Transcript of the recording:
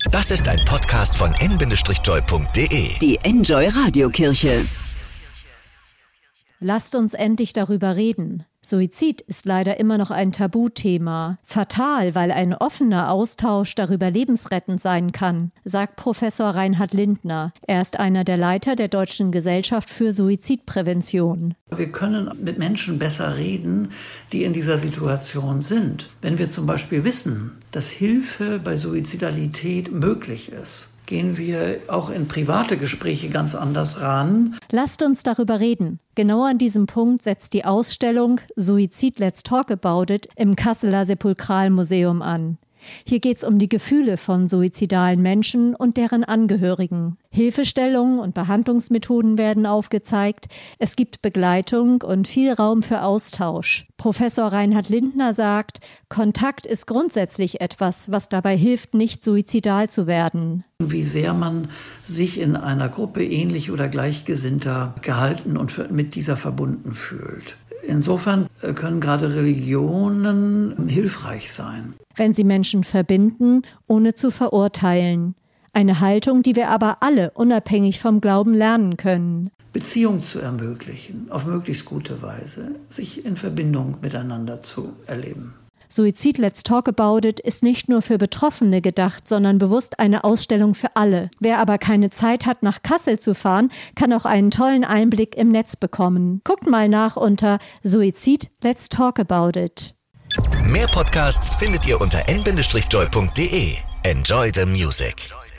Das ist ein Podcast von n-joy.de. Die Enjoy Radiokirche. Lasst uns endlich darüber reden. Suizid ist leider immer noch ein Tabuthema. Fatal, weil ein offener Austausch darüber lebensrettend sein kann, sagt Professor Reinhard Lindner. Er ist einer der Leiter der Deutschen Gesellschaft für Suizidprävention. Wir können mit Menschen besser reden, die in dieser Situation sind. Wenn wir zum Beispiel wissen, dass Hilfe bei Suizidalität möglich ist, gehen wir auch in private Gespräche ganz anders ran. Lasst uns darüber reden. Genau an diesem Punkt setzt die Ausstellung Suizid Let's Talk About It im Kasseler Sepulkralmuseum an. Hier geht es um die Gefühle von suizidalen Menschen und deren Angehörigen. Hilfestellungen und Behandlungsmethoden werden aufgezeigt. Es gibt Begleitung und viel Raum für Austausch. Professor Reinhard Lindner sagt, Kontakt ist grundsätzlich etwas, was dabei hilft, nicht suizidal zu werden. Wie sehr man sich in einer Gruppe ähnlich oder gleichgesinnter gehalten und mit dieser verbunden fühlt. Insofern können gerade Religionen hilfreich sein. Wenn sie Menschen verbinden, ohne zu verurteilen. Eine Haltung, die wir aber alle unabhängig vom Glauben lernen können. Beziehung zu ermöglichen, auf möglichst gute Weise, sich in Verbindung miteinander zu erleben. Suizid Let's Talk About It ist nicht nur für Betroffene gedacht, sondern bewusst eine Ausstellung für alle. Wer aber keine Zeit hat, nach Kassel zu fahren, kann auch einen tollen Einblick im Netz bekommen. Guckt mal nach unter Suizid Let's Talk About It. Mehr Podcasts findet ihr unter n-joy.de. Enjoy the music.